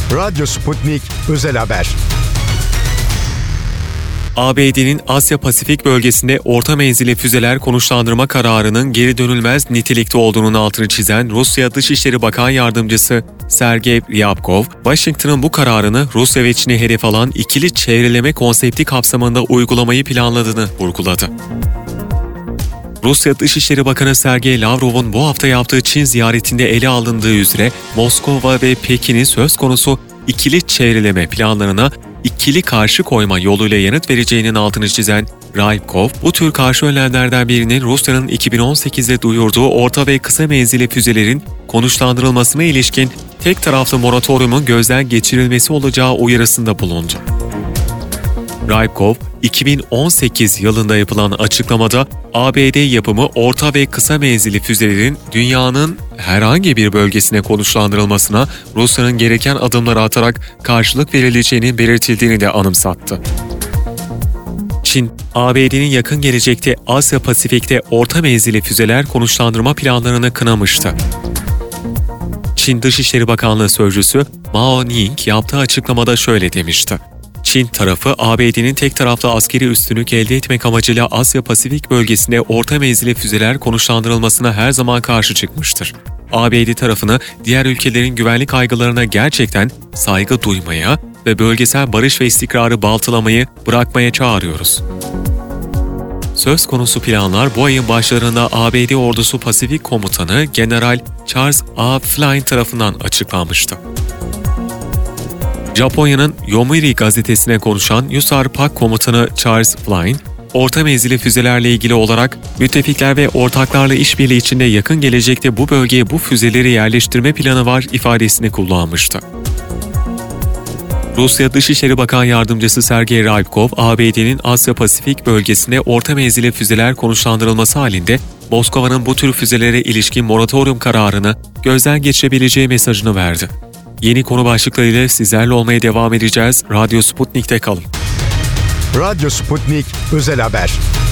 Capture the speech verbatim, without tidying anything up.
Radyo Sputnik Özel Haber. A B D'nin Asya-Pasifik bölgesinde orta menzilli füzeler konuşlandırma kararının geri dönülmez nitelikte olduğunun altını çizen Rusya Dışişleri Bakan Yardımcısı Sergey Ryabkov, Washington'ın bu kararını Rusya ve Çin'i hedef alan ikili çevreleme konsepti kapsamında uygulamayı planladığını vurguladı. Rusya Dışişleri Bakanı Sergey Lavrov'un bu hafta yaptığı Çin ziyaretinde ele alındığı üzere Moskova ve Pekin'in söz konusu ikili çevreleme planlarına ikili karşı koyma yoluyla yanıt vereceğinin altını çizen Ryabkov, bu tür karşı önlemlerden birinin Rusya'nın iki bin on sekizde duyurduğu orta ve kısa menzilli füzelerin konuşlandırılmasına ilişkin tek taraflı moratoriumun gözden geçirilmesi olacağı uyarısında bulundu. Ryabkov, iki bin on sekiz yılında yapılan açıklamada A B D yapımı orta ve kısa menzilli füzelerin dünyanın herhangi bir bölgesine konuşlandırılmasına Rusya'nın gereken adımları atarak karşılık verileceğinin belirtildiğini de anımsattı. Çin, A B D'nin yakın gelecekte Asya-Pasifik'te orta menzilli füzeler konuşlandırma planlarını kınamıştı. Çin Dışişleri Bakanlığı Sözcüsü Mao Ning yaptığı açıklamada şöyle demişti. Çin tarafı, A B D'nin tek taraflı askeri üstünlük elde etmek amacıyla Asya-Pasifik bölgesinde orta menzilli füzeler konuşlandırılmasına her zaman karşı çıkmıştır. A B D tarafını diğer ülkelerin güvenlik kaygılarına gerçekten saygı duymaya ve bölgesel barış ve istikrarı baltalamayı bırakmaya çağırıyoruz. Söz konusu planlar bu ayın başlarında A B D Ordusu Pasifik Komutanı General Charles A. Flynn tarafından açıklanmıştı. Japonya'nın Yomiuri gazetesine konuşan Yusar-Pak Komutanı Charles Flynn, orta menzilli füzelerle ilgili olarak müttefikler ve ortaklarla işbirliği içinde yakın gelecekte bu bölgeye bu füzeleri yerleştirme planı var ifadesini kullanmıştı. Rusya Dışişleri Bakan Yardımcısı Sergey Ryabkov, A B D'nin Asya-Pasifik bölgesinde orta menzilli füzeler konuşlandırılması halinde Moskova'nın bu tür füzelere ilişkin moratorium kararını gözden geçirebileceği mesajını verdi. Yeni konu başlıklarıyla sizlerle olmaya devam edeceğiz. Radyo Sputnik'te kalın. Radyo Sputnik Özel Haber.